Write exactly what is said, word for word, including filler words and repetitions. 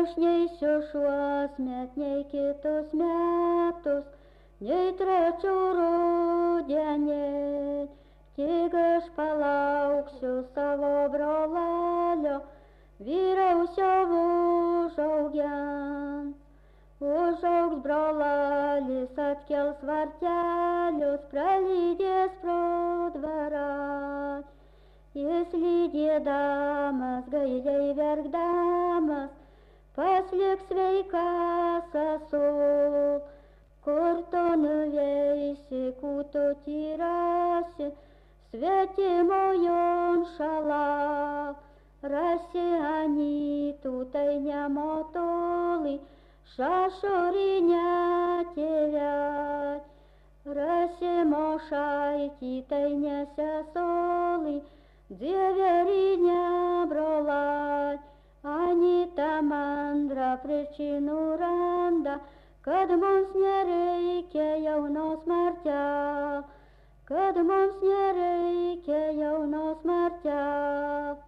aš neisiu šiuos met, nei kitus metus, nei trečių rudenį, tik aš palauksiu savo brolalio, vyrausio užaugiant. Užaugs brolalis, atkels vartelius, pralydės pro dvarą. Jis lydėdamas, gailiai verkdamas, pasliks sveikas esu. Kur tu nuveisi, kutu tyrasi, svetimojon šalak. Rasi anytų, tai nemotoli, šašorinę tėvelį. Rasi mošaitį, tai nesesoli, dzieverinę brolai. Anyta mandra pričinų randa, kad mums nereikia jaunos martel, kad mums nereikia jaunos martel.